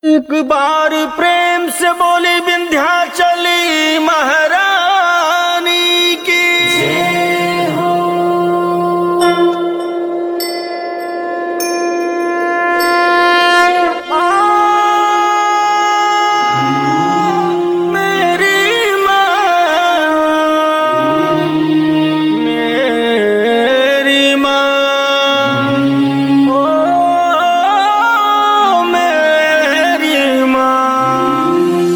एक बार प्रेम से बोली विंध्याचली महारानी की जय हो। मेरी माँ, मेरी माँ, ओ मेरी माँ।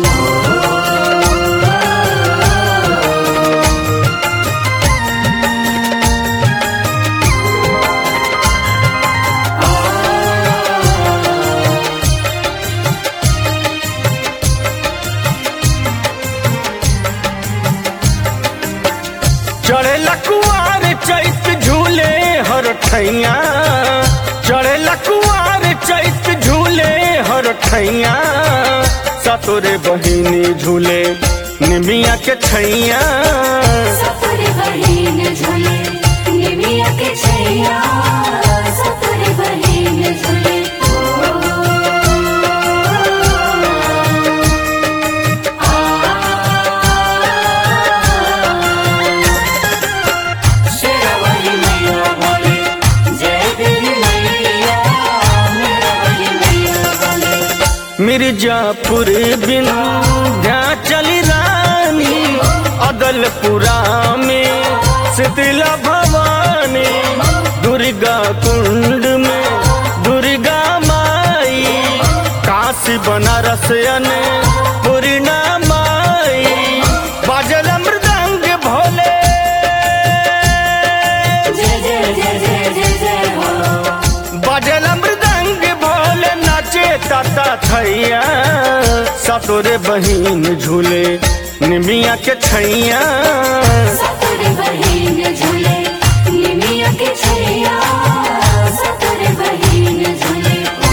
चढ़े लकुआर चैत झूले हर ठैया, चढ़े लकुआर चैत झूले हर ठैया, सतोरे बहिनी झूले निमिया के छैया। सतोरे बहिन झूले निमिया के छैया, सतोरे बहिन झूले। शेरावाली मैया बोले जय तेरी मैया, मेरावाली मैया बोले। मिर्जापुर विंध्याचल रानी, अदलपुरा में शीतला भवानी, दुर्गा कुंड में दुर्गा माई, काशी बनारस पूर्णा माई, बाजल मृदंग भोले जय जय जय जय जय जय हो। बाजल मृदंग भोले नाचे ताता थैया, सतोरे बहिन झूले निमिया के छैया। सतोरे बहिन झूले निमिया के छैया, सतोरे बहिन झूले।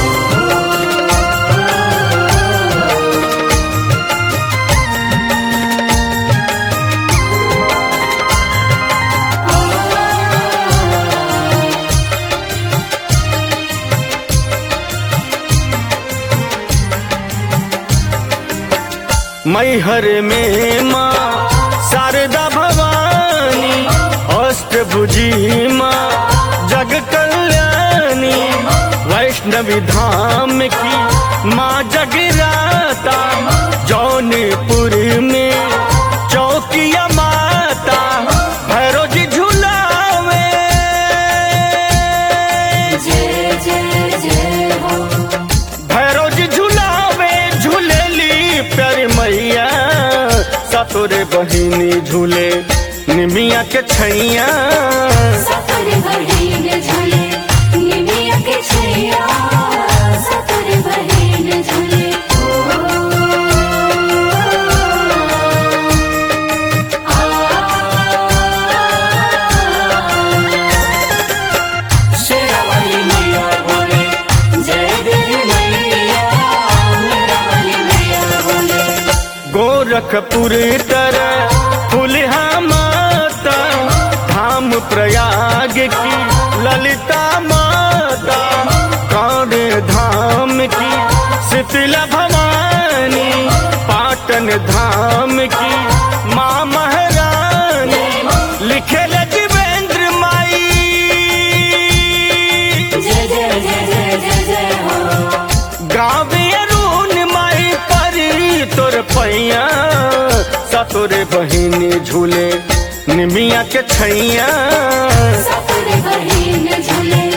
मैहर में माँ शारदा भवानी, अष्टभुजी माँ जग कल्याणी, वैष्णवी धाम की माँ जगराता, जौनपुर में चौकिया माता, भैरो जी झुलावे जय जय जय हो। भैरो जी झुलावे झूलेली प्यारी मैया, सतोरे बहिनी झूले निमिया के छैया। सतोरे बहिन झूले निमिया के छैया, सतोरे बहिन झूले। शेरावाली मैया बोले जय तेरी मैया, मेरावाली मैया बोले। गोरखपुर तर फुलहा माता, धाम प्रयाग की ललिता माता, कांडे धाम की शीतला भवानी, पाटन धाम की माँ महारानी, लिखे जीवेंद्र माई जय जय जय जय जय जय हो। गावे अरुण माई परी तोर पैया, सतोरे बहिनी झूले निमिया के छैया। सतोरे बहिन झूले